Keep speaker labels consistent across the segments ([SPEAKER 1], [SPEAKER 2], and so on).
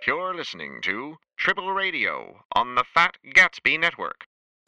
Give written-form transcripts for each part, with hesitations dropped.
[SPEAKER 1] You're listening to Triple Radio on the Fat Gatsby Network.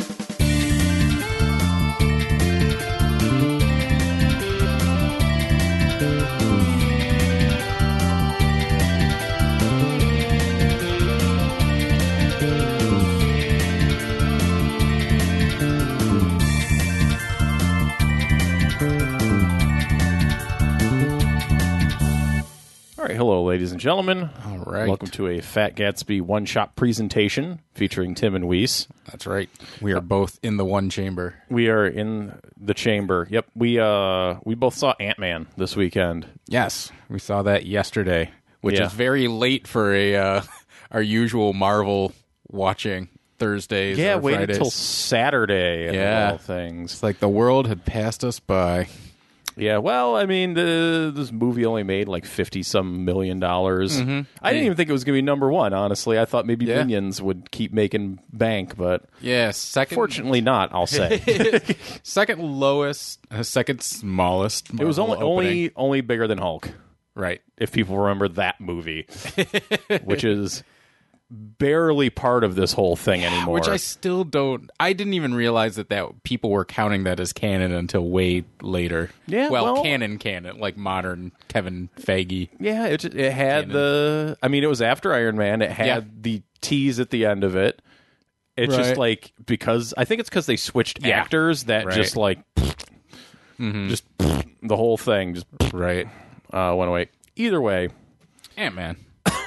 [SPEAKER 2] All right, hello, ladies and gentlemen.
[SPEAKER 3] All right.
[SPEAKER 2] Welcome to a Fat Gatsby one-shot presentation featuring Tim and Weiss.
[SPEAKER 3] That's right. We are both in the one chamber.
[SPEAKER 2] We are in the chamber. Yep, we both saw Ant-Man this weekend.
[SPEAKER 3] Yes, we saw that yesterday, which
[SPEAKER 2] Yeah.
[SPEAKER 3] is very late for our usual Marvel watching Thursdays
[SPEAKER 2] Yeah,
[SPEAKER 3] or
[SPEAKER 2] waited
[SPEAKER 3] Fridays.
[SPEAKER 2] till Saturday of
[SPEAKER 3] Yeah.
[SPEAKER 2] all things.
[SPEAKER 3] It's like the world had passed us by.
[SPEAKER 2] Yeah, well, I mean, this movie only made like $50-some million. I didn't even think it was going to be number one, honestly. I thought maybe
[SPEAKER 3] Yeah.
[SPEAKER 2] Minions would keep making bank, but
[SPEAKER 3] Yeah, second
[SPEAKER 2] fortunately not, I'll say.
[SPEAKER 3] second lowest, second smallest.
[SPEAKER 2] It was
[SPEAKER 3] Marvel opening.
[SPEAKER 2] only bigger than Hulk.
[SPEAKER 3] Right.
[SPEAKER 2] If people remember that movie, which is barely part of this whole thing anymore.
[SPEAKER 3] Which I still don't. I didn't even realize that people were counting that as canon until way later.
[SPEAKER 2] Yeah, well-
[SPEAKER 3] canon, like modern Kevin Feige.
[SPEAKER 2] Yeah, it had
[SPEAKER 3] Canon.
[SPEAKER 2] it was after Iron Man. It had
[SPEAKER 3] Yeah.
[SPEAKER 2] the tease at the end of it. It's just
[SPEAKER 3] Right.
[SPEAKER 2] like, because I think it's because they switched
[SPEAKER 3] Yeah.
[SPEAKER 2] actors that
[SPEAKER 3] Right.
[SPEAKER 2] just like, just the whole thing just
[SPEAKER 3] Right.
[SPEAKER 2] went away. Either way,
[SPEAKER 3] Ant-Man.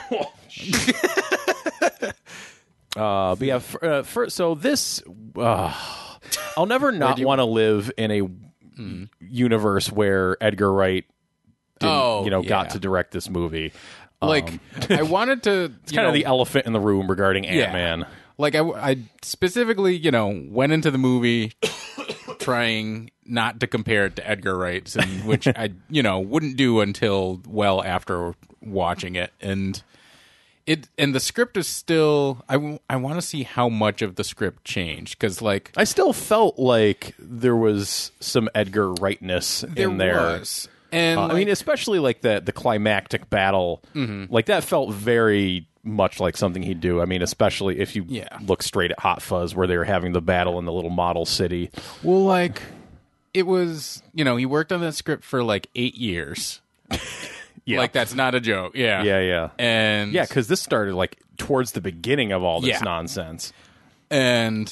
[SPEAKER 2] but yeah. So this, I'll never not want to live in a universe where Edgar Wright,
[SPEAKER 3] Oh,
[SPEAKER 2] got
[SPEAKER 3] yeah.
[SPEAKER 2] to direct this movie.
[SPEAKER 3] Like, I wanted to...
[SPEAKER 2] It's kind of the elephant in the room regarding Ant-Man.
[SPEAKER 3] Like, I specifically, went into the movie trying not to compare it to Edgar Wright's, and which I, wouldn't do until well after watching it. And the script is still... I want to see how much of the script changed, because, like...
[SPEAKER 2] I still felt like there was some Edgar Wrightness in there.
[SPEAKER 3] was. And
[SPEAKER 2] I mean, especially like the climactic battle, like that felt very much like something he'd do. I mean, especially if you
[SPEAKER 3] Yeah.
[SPEAKER 2] look straight at Hot Fuzz, where they were having the battle in the little model city.
[SPEAKER 3] well, like, it was, he worked on that script for like 8 years.
[SPEAKER 2] Yeah,
[SPEAKER 3] Like, that's not a joke. Yeah.
[SPEAKER 2] yeah.
[SPEAKER 3] And
[SPEAKER 2] Yeah, because this started like towards the beginning of all this
[SPEAKER 3] Yeah.
[SPEAKER 2] nonsense.
[SPEAKER 3] and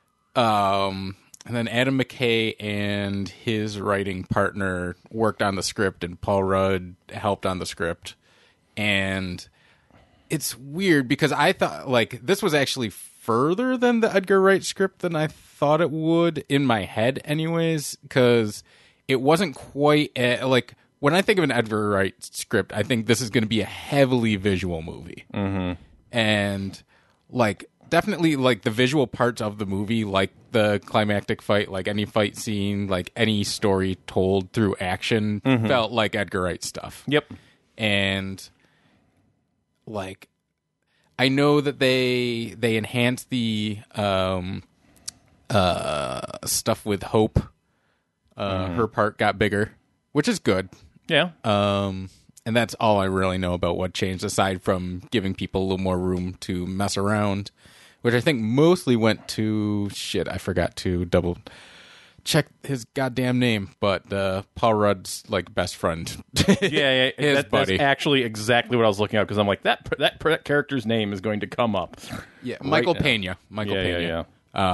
[SPEAKER 3] then Adam McKay and his writing partner worked on the script, and Paul Rudd helped on the script. And it's weird because I thought, like, this was actually further than the Edgar Wright script than I thought it would, in my head anyways, because it wasn't quite like, when I think of an Edgar Wright script, I think this is going to be a heavily visual movie. And like, definitely, like, the visual parts of the movie, like the climactic fight, like any fight scene, like any story told through action, felt like Edgar Wright stuff.
[SPEAKER 2] Yep.
[SPEAKER 3] And like, I know that they enhanced the stuff with Hope. Her part got bigger, which is good.
[SPEAKER 2] Yeah.
[SPEAKER 3] And that's all I really know about what changed, aside from giving people a little more room to mess around, which I think mostly went to... Shit, I forgot to double check his goddamn name, but Paul Rudd's, like, best friend.
[SPEAKER 2] Yeah.
[SPEAKER 3] His buddy.
[SPEAKER 2] That's actually exactly what I was looking at, because I'm like, that character's name is going to come up.
[SPEAKER 3] Yeah,
[SPEAKER 2] right
[SPEAKER 3] Michael
[SPEAKER 2] now.
[SPEAKER 3] Pena. Michael Pena.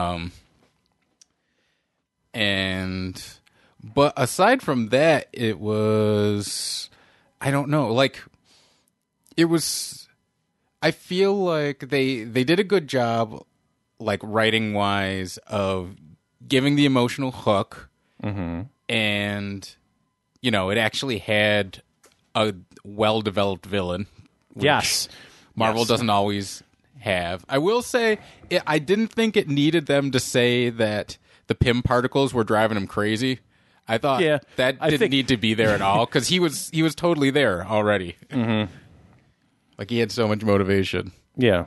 [SPEAKER 3] But aside from that, it was, I don't know, like, it was, I feel like they did a good job, like, writing wise, of giving the emotional hook, and, it actually had a well-developed villain. Which
[SPEAKER 2] Yes.
[SPEAKER 3] Marvel doesn't always have. I will say, I didn't think it needed them to say that the Pym particles were driving him crazy. I thought
[SPEAKER 2] Yeah,
[SPEAKER 3] that
[SPEAKER 2] I
[SPEAKER 3] didn't
[SPEAKER 2] think-
[SPEAKER 3] need to be there at all, because he was totally there already. Like, he had so much motivation.
[SPEAKER 2] Yeah.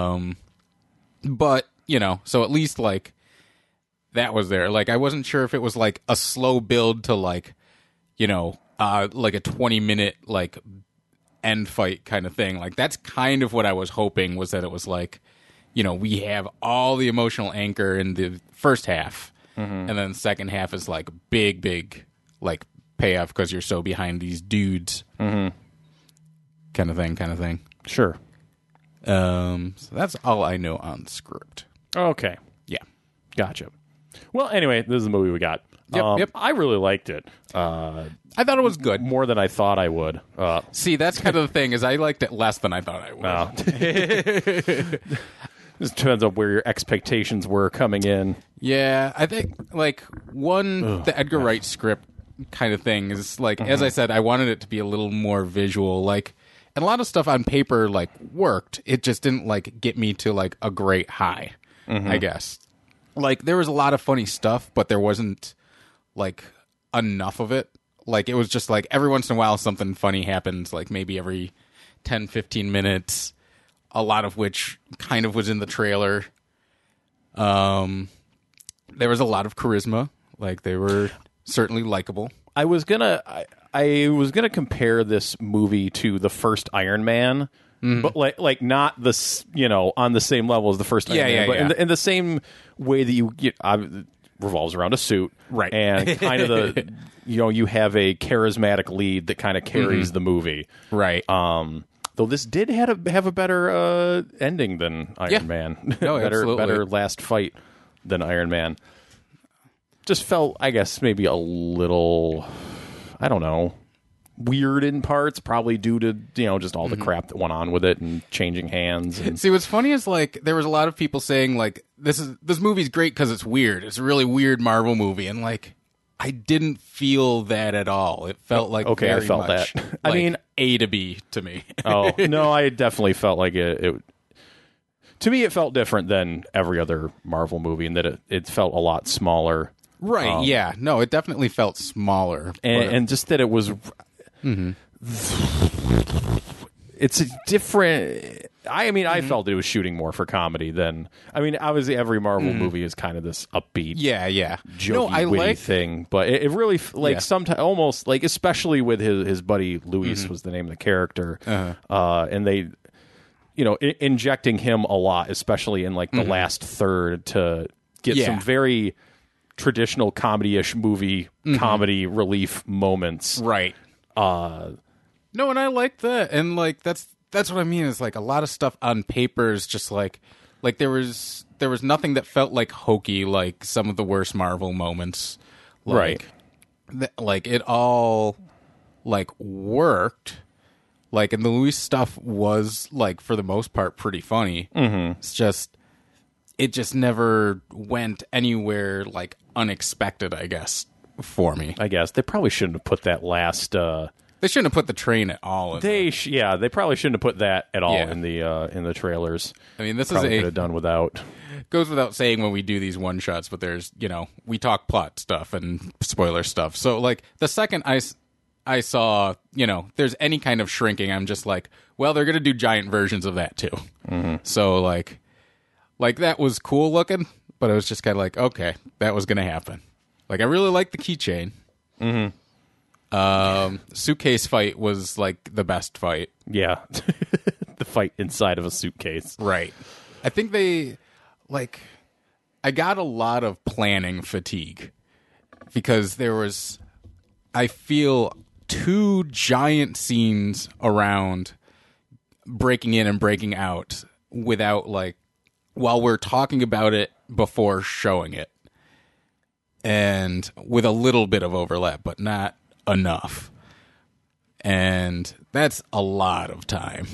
[SPEAKER 3] But, so at least, like, that was there. Like, I wasn't sure if it was, like, a slow build to, like, like a 20-minute, like, end fight kind of thing. Like, that's kind of what I was hoping, was that it was like, you know, we have all the emotional anchor in the first half, and then the second half is like big, like, payoff because you're so behind these dudes, kind of thing.
[SPEAKER 2] Sure.
[SPEAKER 3] So that's all I know on the script.
[SPEAKER 2] Okay.
[SPEAKER 3] Yeah.
[SPEAKER 2] Gotcha. Well, anyway, this is the movie we got.
[SPEAKER 3] Yep.
[SPEAKER 2] I really liked it.
[SPEAKER 3] I thought it was good.
[SPEAKER 2] More than I thought I would.
[SPEAKER 3] See, that's kind of the thing, is I liked it less than I thought I would.
[SPEAKER 2] This depends on where your expectations were coming in.
[SPEAKER 3] Yeah, I think, like, the Edgar Wright script kind of thing is, like, as I said, I wanted it to be a little more visual, like, and a lot of stuff on paper, like, worked. It just didn't, like, get me to, like, a great high, I guess. Like, there was a lot of funny stuff, but there wasn't, like, enough of it. Like, it was just, like, every once in a while something funny happens, like, maybe every 10, 15 minutes, a lot of which kind of was in the trailer. There was a lot of charisma. Like, they were certainly likable.
[SPEAKER 2] I was gonna compare this movie to the first Iron Man, but like not the on the same level as the first Iron Man, but in the same way that you revolves around a suit,
[SPEAKER 3] right?
[SPEAKER 2] And kind of the you have a charismatic lead that kind of carries the movie,
[SPEAKER 3] right?
[SPEAKER 2] Though this did have a better ending than Iron Man,
[SPEAKER 3] no,
[SPEAKER 2] better last fight than Iron Man. Just felt, I guess, maybe a little, I don't know, weird in parts, probably due to, just all the crap that went on with it and changing hands. And...
[SPEAKER 3] See, what's funny is, like, there was a lot of people saying, like, this movie's great because it's weird. It's a really weird Marvel movie. And, like, I didn't feel that at all. It felt like
[SPEAKER 2] I felt
[SPEAKER 3] much
[SPEAKER 2] that.
[SPEAKER 3] Like
[SPEAKER 2] I mean,
[SPEAKER 3] A to B to me.
[SPEAKER 2] Oh, no, I definitely felt like it to me, it felt different than every other Marvel movie in that it felt a lot smaller.
[SPEAKER 3] Right, yeah. No, it definitely felt smaller.
[SPEAKER 2] And just that it was... It's a different... I felt it was shooting more for comedy than... obviously every Marvel movie is kind of this upbeat, jokey, witty thing. But it really, sometimes, almost, like, especially with his buddy Luis was the name of the character. And they... injecting him a lot, especially in, like, the last third to get some very... traditional comedy-ish movie comedy relief moments,
[SPEAKER 3] right? No, and I like that, and like that's what I mean. Is like a lot of stuff on paper is just like there was nothing that felt like hokey, like some of the worst Marvel moments, like,
[SPEAKER 2] right?
[SPEAKER 3] Like it all like worked, like, and the Luis stuff was like for the most part pretty funny. It's just. It just never went anywhere, like, unexpected, I guess, for me.
[SPEAKER 2] I guess. They probably shouldn't have put that last...
[SPEAKER 3] They shouldn't have put the train at all.
[SPEAKER 2] They probably shouldn't have put that at all in the trailers.
[SPEAKER 3] I mean, this
[SPEAKER 2] probably
[SPEAKER 3] could
[SPEAKER 2] have done without.
[SPEAKER 3] Goes without saying when we do these one-shots, but there's, we talk plot stuff and spoiler stuff. So, like, the second I saw, there's any kind of shrinking, I'm just like, well, they're going to do giant versions of that, too. So, like, that was cool looking, but I was just kind of like, okay, that was going to happen. Like, I really liked the keychain. Suitcase fight was, like, the best fight.
[SPEAKER 2] Yeah. The fight inside of a suitcase.
[SPEAKER 3] Right. I think they, like, I got a lot of planning fatigue because there was, I feel, 2 giant scenes around breaking in and breaking out without, like, while we're talking about it before showing it. And with a little bit of overlap, but not enough. And that's a lot of time.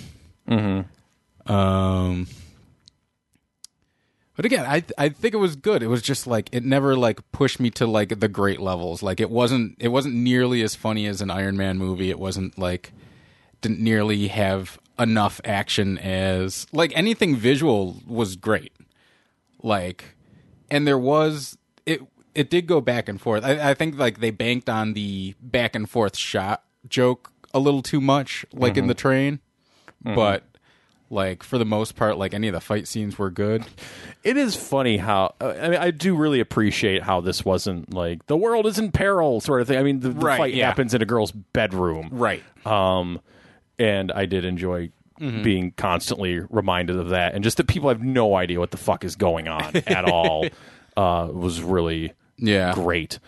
[SPEAKER 3] But again, I think it was good. It was just like it never like pushed me to like the great levels. Like it wasn't nearly as funny as an Iron Man movie. It wasn't like didn't nearly have enough action as like anything visual was great. Like, and there was it did go back and forth. I think like they banked on the back and forth shot joke a little too much, like in the train, but. Like, for the most part, like, any of the fight scenes were good.
[SPEAKER 2] It is funny how... I do really appreciate how this wasn't, like, the world is in peril sort of thing. I mean, the fight happens in a girl's bedroom.
[SPEAKER 3] Right.
[SPEAKER 2] and I did enjoy being constantly reminded of that, and just that people have no idea what the fuck is going on at all was really great.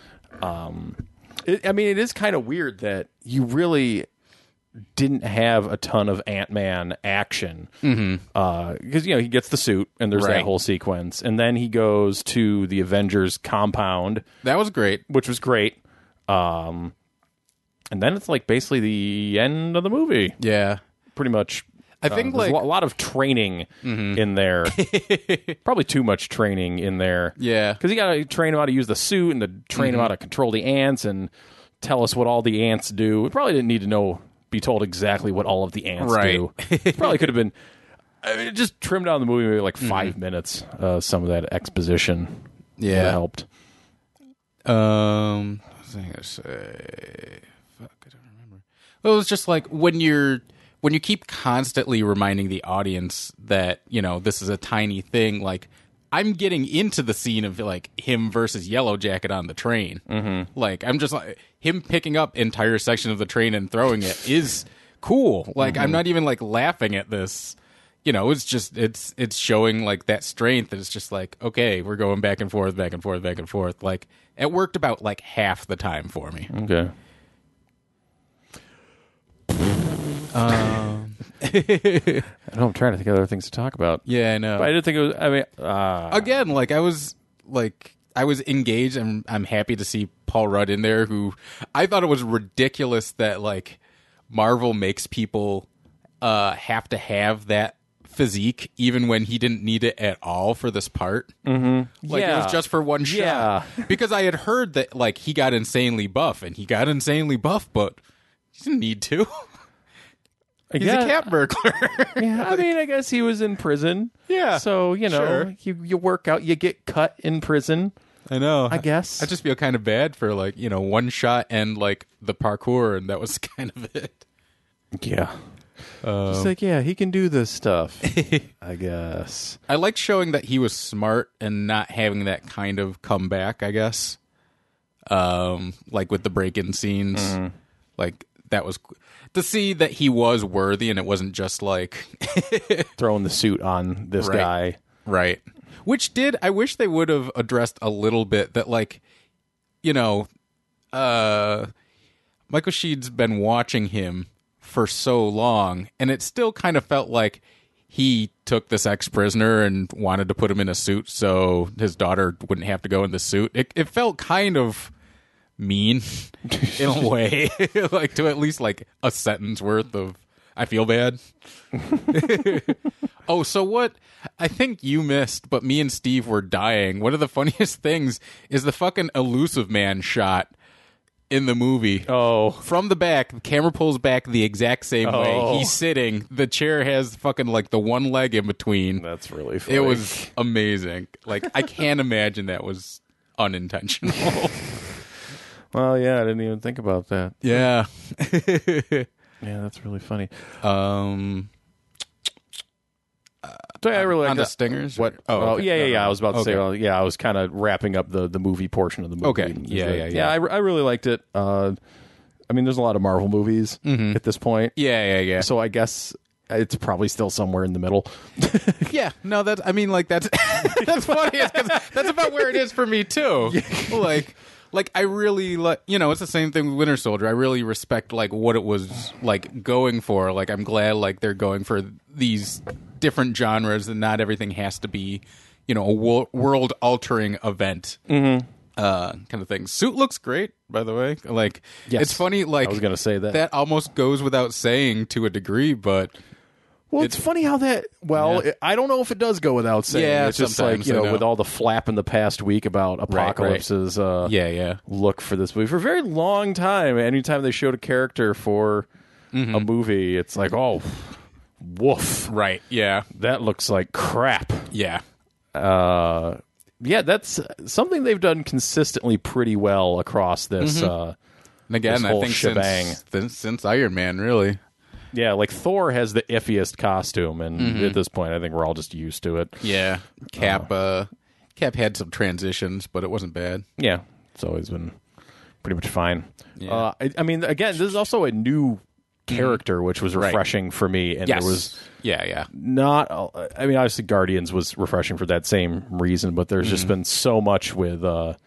[SPEAKER 2] It is kind of weird that you really didn't have a ton of Ant-Man action because he gets the suit and there's that whole sequence, and then he goes to the Avengers compound.
[SPEAKER 3] That was great,
[SPEAKER 2] which was great. And then it's like basically the end of the movie.
[SPEAKER 3] Yeah,
[SPEAKER 2] pretty much.
[SPEAKER 3] I think
[SPEAKER 2] there's a lot of training in there. Probably too much training in there.
[SPEAKER 3] Yeah,
[SPEAKER 2] because you got to train him how to use the suit and to train him how to control the ants and tell us what all the ants do. We probably didn't need to be told exactly what all of the ants do. Probably could have been just trimmed down the movie maybe like 5 minutes. Some of that exposition helped.
[SPEAKER 3] What was I going to say? Fuck, I don't remember. Well, it was just like when you keep constantly reminding the audience that, this is a tiny thing, like, I'm getting into the scene of, like, him versus Yellow Jacket on the train. Mm-hmm. Like, I'm just like, him picking up entire section of the train and throwing it is cool. Like, I'm not even, like, laughing at this. It's just, it's showing, like, that strength. And it's just like, okay, we're going back and forth, back and forth, back and forth. Like, it worked about, like, half the time for me.
[SPEAKER 2] Okay. I'm trying to think of other things to talk about.
[SPEAKER 3] Yeah, I know.
[SPEAKER 2] But I did think it was.
[SPEAKER 3] Again, like I was engaged, and I'm happy to see Paul Rudd in there. Who I thought it was ridiculous that like Marvel makes people have to have that physique, even when he didn't need it at all for this part.
[SPEAKER 2] Mm-hmm.
[SPEAKER 3] Like it was just for one shot. Because I had heard that like he got insanely buff, but he didn't need to. He's a cat burglar.
[SPEAKER 2] I guess he was in prison.
[SPEAKER 3] Yeah.
[SPEAKER 2] So,
[SPEAKER 3] sure.
[SPEAKER 2] you work out, you get cut in prison.
[SPEAKER 3] I know.
[SPEAKER 2] I guess.
[SPEAKER 3] I just feel kind of bad for, like, one shot and, like, the parkour, and that was kind of it.
[SPEAKER 2] Yeah. It's like, he can do this stuff, I guess.
[SPEAKER 3] I like showing that he was smart and not having that kind of comeback, I guess. Like, with the break-in scenes. Mm-hmm. Like, that was... To see that he was worthy and it wasn't just like
[SPEAKER 2] throwing the suit on this guy.
[SPEAKER 3] Right. Which I wish they would have addressed a little bit that like, Michael Sheed's been watching him for so long and it still kind of felt like he took this ex-prisoner and wanted to put him in a suit so his daughter wouldn't have to go in the suit. It felt kind of mean in a way, like to at least like a sentence worth of I feel bad. Oh, so what I think you missed, but me and Steve were dying. One of the funniest things is the fucking Elusive Man shot in the movie.
[SPEAKER 2] Oh.
[SPEAKER 3] From the back, the camera pulls back the exact same way. He's sitting. The chair has fucking like the one leg in between.
[SPEAKER 2] That's really funny.
[SPEAKER 3] It was amazing. Like I can't imagine that was unintentional.
[SPEAKER 2] Well, yeah, I didn't even think about that.
[SPEAKER 3] Yeah.
[SPEAKER 2] Yeah, that's really funny.
[SPEAKER 3] So
[SPEAKER 2] I really like
[SPEAKER 3] the stingers.
[SPEAKER 2] What?
[SPEAKER 3] Oh,
[SPEAKER 2] okay. Yeah. I was about to say. I was kind of wrapping up the movie portion of the movie.
[SPEAKER 3] Okay. Yeah.
[SPEAKER 2] I really liked it. There's a lot of Marvel movies at this point.
[SPEAKER 3] Yeah.
[SPEAKER 2] So I guess it's probably still somewhere in the middle.
[SPEAKER 3] Yeah. No, that's funny because that's about where it is for me too. Like I really like, it's the same thing with Winter Soldier. I really respect like what it was like going for. Like I'm glad like they're going for these different genres and not everything has to be, a world altering event. Mm-hmm. Kind of thing. Suit looks great, by the way. Like It's funny. Like
[SPEAKER 2] I was going to say that
[SPEAKER 3] almost goes without saying to a degree, but.
[SPEAKER 2] Well, it's funny how that. Well, I don't know if it does go without saying.
[SPEAKER 3] Yeah,
[SPEAKER 2] it's just like with all the flap in the past week about Apocalypse's look for this movie for a very long time. Anytime they showed a character for a movie, it's like, oh, woof,
[SPEAKER 3] right? Yeah,
[SPEAKER 2] that looks like crap.
[SPEAKER 3] Yeah,
[SPEAKER 2] that's something they've done consistently pretty well across this.
[SPEAKER 3] And again,
[SPEAKER 2] this whole
[SPEAKER 3] I think
[SPEAKER 2] shebang
[SPEAKER 3] since Iron Man, really.
[SPEAKER 2] Yeah, like Thor has the iffiest costume, and at this point, I think we're all just used to it.
[SPEAKER 3] Yeah, Cap had some transitions, but it wasn't bad.
[SPEAKER 2] Yeah, it's always been pretty much fine.
[SPEAKER 3] Yeah.
[SPEAKER 2] Again, this is also a new character, which was refreshing for me. And there was not. I mean, obviously, Guardians was refreshing for that same reason, but there's just been so much with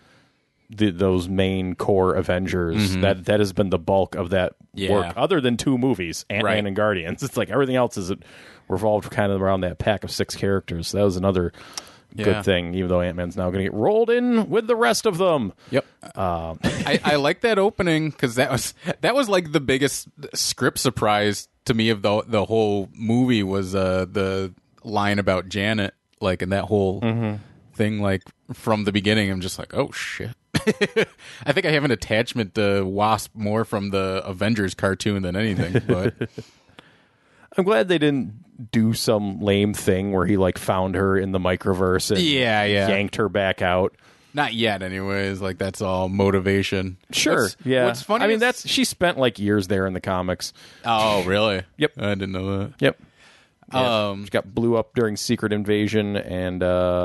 [SPEAKER 2] those main core Avengers that has been the bulk of that work. Other than 2 movies, Ant-Man and Guardians, it's like everything else is revolved kind of around that pack of 6 characters. So that was another good thing, even though Ant-Man's now going to get rolled in with the rest of them.
[SPEAKER 3] Yep. I like that opening because that was like the biggest script surprise to me of the whole movie was the line about Janet, like, and that whole thing, like, from the beginning. I'm just like, oh shit. I think I have an attachment to Wasp more from the Avengers cartoon than anything, but
[SPEAKER 2] I'm glad they didn't do some lame thing where he like found her in the microverse and yanked her back out.
[SPEAKER 3] Not yet, anyways. Like, that's all motivation.
[SPEAKER 2] Sure. What's funny? I mean, she spent like years there in the comics.
[SPEAKER 3] Oh, really?
[SPEAKER 2] Yep.
[SPEAKER 3] I didn't know that.
[SPEAKER 2] Yep. She got blew up during Secret Invasion and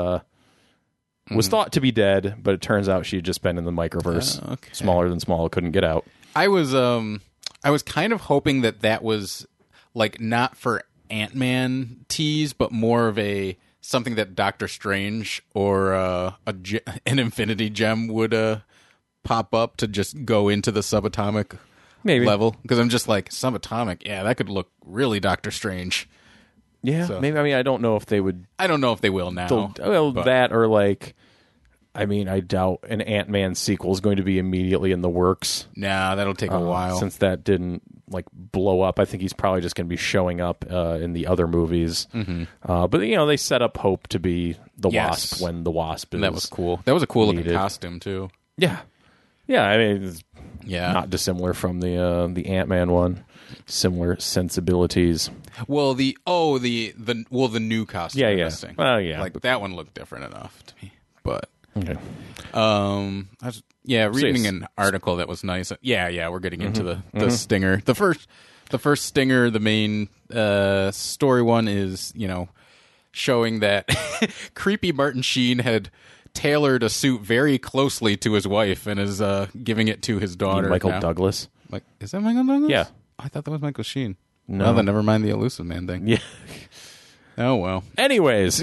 [SPEAKER 2] was thought to be dead, but it turns out she had just been in the microverse. Smaller than small, couldn't get out.
[SPEAKER 3] I was kind of hoping that was like not for Ant-Man tease, but more of something that Doctor Strange or an Infinity Gem would pop up to just go into the subatomic level. Because I'm just like, subatomic, that could look really Doctor Strange.
[SPEAKER 2] Yeah, so. Maybe. I mean, I don't know if they would.
[SPEAKER 3] I don't know if they will now.
[SPEAKER 2] That or like, I mean, I doubt an Ant-Man sequel is going to be immediately in the works.
[SPEAKER 3] Nah, that'll take a while.
[SPEAKER 2] Since that didn't like blow up, I think he's probably just going to be showing up in the other movies. But they set up Hope to be the Wasp when the Wasp is.
[SPEAKER 3] And that was cool. That was a cool looking costume too.
[SPEAKER 2] Yeah. I mean, it's not dissimilar from the Ant-Man one. Similar sensibilities.
[SPEAKER 3] Well, the new costume.
[SPEAKER 2] Yeah. Well, yeah.
[SPEAKER 3] Like that one looked different enough to me, but.
[SPEAKER 2] Okay.
[SPEAKER 3] I was reading an article that was nice. Yeah, we're getting into the stinger. The first stinger, the main story one is, showing that creepy Martin Sheen had tailored a suit very closely to his wife and is giving it to his daughter.
[SPEAKER 2] Michael Douglas.
[SPEAKER 3] Like, is that Michael Douglas?
[SPEAKER 2] Yeah.
[SPEAKER 3] I thought that was Michael Sheen.
[SPEAKER 2] No.
[SPEAKER 3] Well, then never mind the Elusive Man thing.
[SPEAKER 2] Yeah.
[SPEAKER 3] Oh, well.
[SPEAKER 2] Anyways.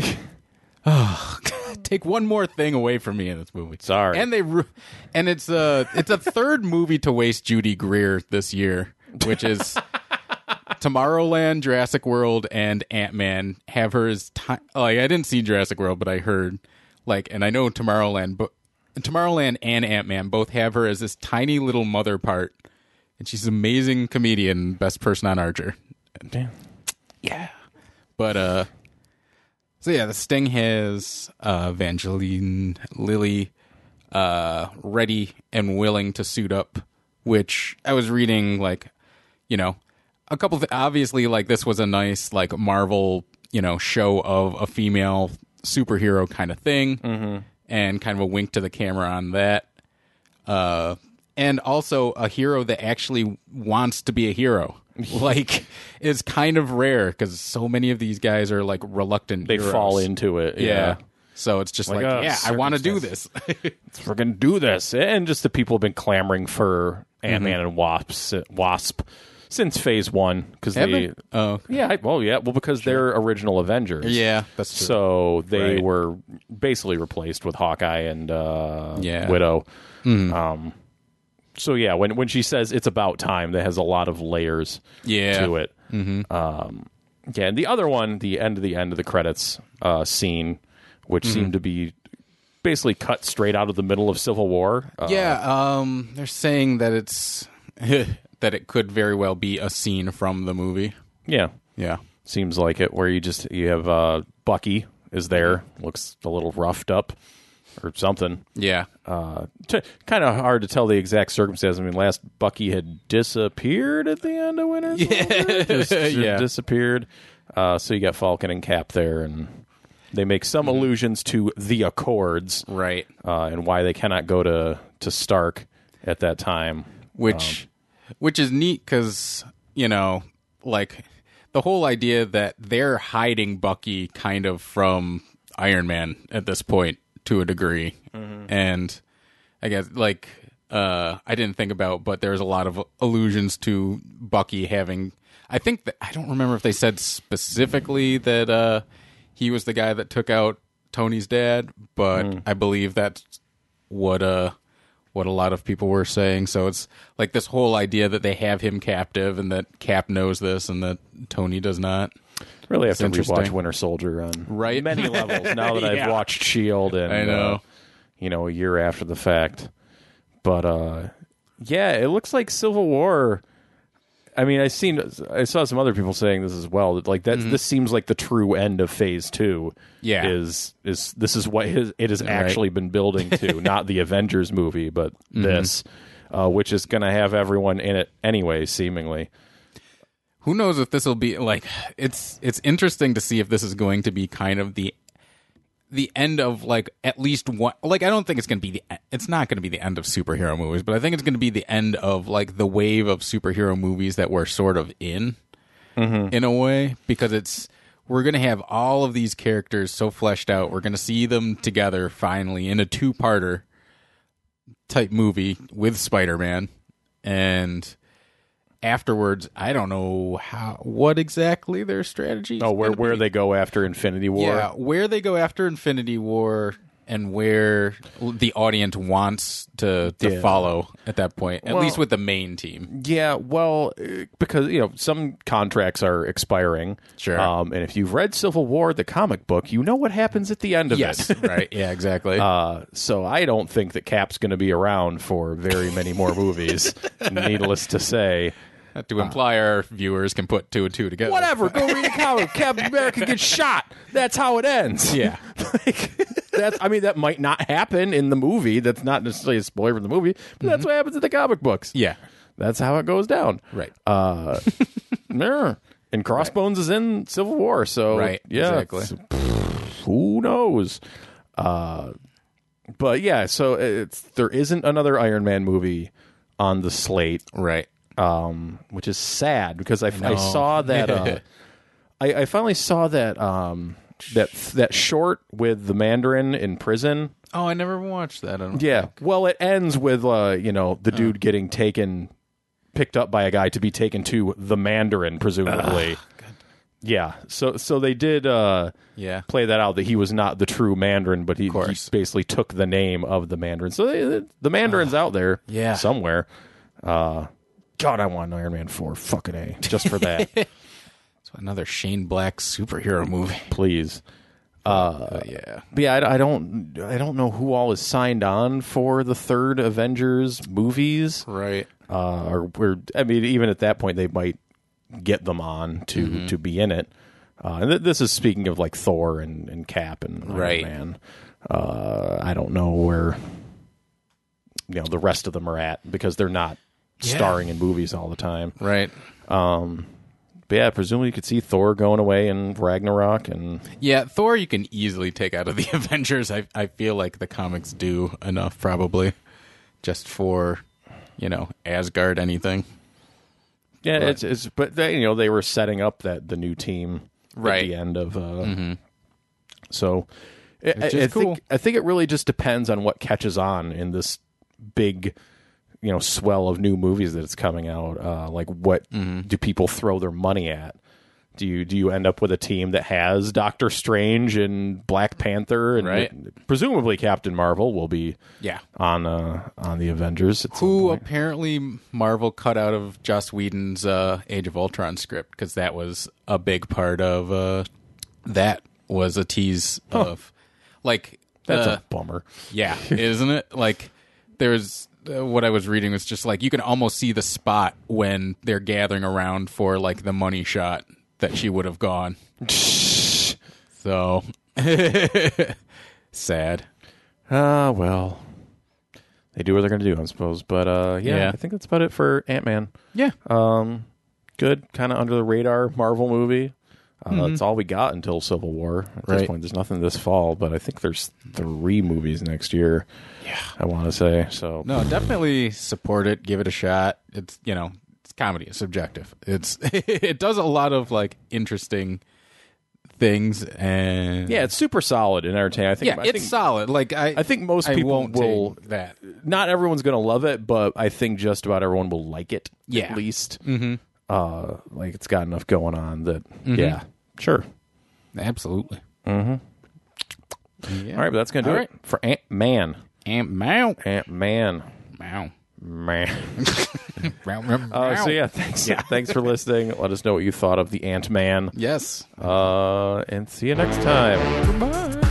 [SPEAKER 3] Take one more thing away from me in this movie.
[SPEAKER 2] Sorry.
[SPEAKER 3] And it's a third movie to waste Judy Greer this year, which is Tomorrowland, Jurassic World, and Ant-Man have her as I didn't see Jurassic World, but I heard and I know Tomorrowland and Ant-Man both have her as this tiny little mother part, and she's an amazing comedian, best person on Archer.
[SPEAKER 2] Damn.
[SPEAKER 3] Yeah. But so the Sting has Evangeline Lilly ready and willing to suit up, which I was reading a couple of obviously this was a nice Marvel show of a female superhero kind of thing, and kind of a wink to the camera on that, and also a hero that actually wants to be a hero. Is kind of rare because so many of these guys are reluctant.
[SPEAKER 2] They fall into it. Yeah.
[SPEAKER 3] So it's just I want to do this.
[SPEAKER 2] We're going to do this. And just the people have been clamoring for Ant-Man and Wasp since Phase 1. Because because they're original Avengers.
[SPEAKER 3] Yeah, that's true.
[SPEAKER 2] So they were basically replaced with Hawkeye and Widow. So when she says it's about time, that has a lot of layers to it. And the other one, the end of the credits scene, which seemed to be basically cut straight out of the middle of Civil War.
[SPEAKER 3] They're saying that it's that it could very well be a scene from the movie.
[SPEAKER 2] Yeah,
[SPEAKER 3] seems
[SPEAKER 2] like it. Where you have Bucky is there, looks a little roughed up. Or something.
[SPEAKER 3] Yeah.
[SPEAKER 2] Kind of hard to tell the exact circumstances. I mean, last Bucky had disappeared at the end of Winter Soldier. Just disappeared. So you got Falcon and Cap there, and they make some allusions to the Accords.
[SPEAKER 3] Right.
[SPEAKER 2] And why they cannot go to Stark at that time.
[SPEAKER 3] Which is neat because, the whole idea that they're hiding Bucky kind of from Iron Man at this point. To a degree, and I guess I didn't think about, but there's a lot of allusions to Bucky having. I think that I don't remember if they said specifically that he was the guy that took out Tony's dad, but I believe that's what a lot of people were saying. So it's like this whole idea that they have him captive and that Cap knows this and that Tony does not.
[SPEAKER 2] Really have to rewatch Winter Soldier on many levels now that I've watched S.H.I.E.L.D. and
[SPEAKER 3] I know.
[SPEAKER 2] A year after the fact. But it looks like Civil War. I mean, I saw some other people saying this as well. That this seems like the true end of Phase 2.
[SPEAKER 3] Yeah,
[SPEAKER 2] is this is what it has actually been building to, not the Avengers movie, but this, which is going to have everyone in it anyway, seemingly.
[SPEAKER 3] Who knows if this will be like? It's interesting to see if this is going to be kind of the end of like at least one. Like I don't think it's going to be it's not going to be the end of superhero movies, but I think it's going to be the end of like the wave of superhero movies that we're sort of in a way, because we're going to have all of these characters so fleshed out. We're going to see them together finally in a 2-parter type movie with Spider-Man, and afterwards, I don't know what exactly their strategy is.
[SPEAKER 2] Oh, where they go after Infinity War?
[SPEAKER 3] Yeah, where they go after Infinity War and where the audience wants to follow at that point, at least with the main team.
[SPEAKER 2] Yeah, well, because some contracts are expiring.
[SPEAKER 3] Sure.
[SPEAKER 2] And if you've read Civil War, the comic book, you know what happens at the end of
[SPEAKER 3] it. Right. Yeah, exactly.
[SPEAKER 2] So I don't think that Cap's going to be around for very many more movies, needless to say.
[SPEAKER 3] To imply our viewers can put 2 and 2 together.
[SPEAKER 2] Whatever, go read a comic. Captain America gets shot. That's how it ends.
[SPEAKER 3] Yeah.
[SPEAKER 2] That might not happen in the movie. That's not necessarily a spoiler from the movie, but that's what happens in the comic books.
[SPEAKER 3] Yeah.
[SPEAKER 2] That's how it goes down.
[SPEAKER 3] Right.
[SPEAKER 2] And Crossbones is in Civil War, so yeah,
[SPEAKER 3] exactly.
[SPEAKER 2] Who knows? But yeah, so there isn't another Iron Man movie on the slate,
[SPEAKER 3] right?
[SPEAKER 2] Which is sad because I saw that I finally saw that that short with the Mandarin in prison.
[SPEAKER 3] Oh, I never watched that.
[SPEAKER 2] Well, it ends with the dude getting picked up by a guy to be taken to the Mandarin, presumably. Yeah, so they did play that out, that he was not the true Mandarin, but he basically took the name of the Mandarin. So the Mandarin's out there somewhere. God, I want Iron Man 4. Fucking A. Just for that.
[SPEAKER 3] It's another Shane Black superhero movie.
[SPEAKER 2] Please.
[SPEAKER 3] But
[SPEAKER 2] I don't know who all is signed on for the third Avengers movies.
[SPEAKER 3] Right.
[SPEAKER 2] Even at that point, they might get them on to be in it. And this is speaking of like Thor and Cap and Iron Man. I don't know where the rest of them are at, because they're not starring in movies all the time.
[SPEAKER 3] Right.
[SPEAKER 2] But yeah, presumably you could see Thor going away in Ragnarok. And
[SPEAKER 3] Thor you can easily take out of the Avengers. I feel like the comics do enough, probably, just for, Asgard anything.
[SPEAKER 2] Yeah, but they were setting up the new team at the end of so I think it really just depends on what catches on in this big swell of new movies that's coming out. Like, what do people throw their money at? Do you end up with a team that has Doctor Strange and Black Panther, and presumably Captain Marvel will be on the Avengers?
[SPEAKER 3] Who apparently Marvel cut out of Joss Whedon's Age of Ultron script, because that was a big part of that was a tease of like
[SPEAKER 2] that's a bummer.
[SPEAKER 3] Yeah, isn't it? Like, there's. What I was reading was just like you can almost see the spot when they're gathering around for like the money shot that she would have gone. So sad.
[SPEAKER 2] Well, they do what they're going to do, I suppose. But I think that's about it for Ant-Man.
[SPEAKER 3] Yeah.
[SPEAKER 2] Good, kind of under the radar Marvel movie. That's all we got until Civil War. At this point, there's nothing this fall, but I think there's 3 movies next year.
[SPEAKER 3] Yeah,
[SPEAKER 2] I want to say so.
[SPEAKER 3] No, definitely support it. Give it a shot. It's it's comedy. It's subjective. It does a lot of like interesting things, and
[SPEAKER 2] yeah, it's super solid and entertaining. I think
[SPEAKER 3] solid. Like I think
[SPEAKER 2] most people will.
[SPEAKER 3] That
[SPEAKER 2] not everyone's going to love it, but I think just about everyone will like it.
[SPEAKER 3] Yeah.
[SPEAKER 2] At least.
[SPEAKER 3] Mm-hmm.
[SPEAKER 2] Like it's got enough going on that. Mm-hmm. Yeah, sure,
[SPEAKER 3] absolutely.
[SPEAKER 2] Mm-hmm. Yeah. All right, but that's going to do it for Ant-Man.
[SPEAKER 3] Ant-Man.
[SPEAKER 2] Ant-Man.
[SPEAKER 3] Meow.
[SPEAKER 2] Man. So yeah, thanks for listening. Let us know what you thought of the Ant-Man.
[SPEAKER 3] Yes.
[SPEAKER 2] And see you next time.
[SPEAKER 3] Goodbye.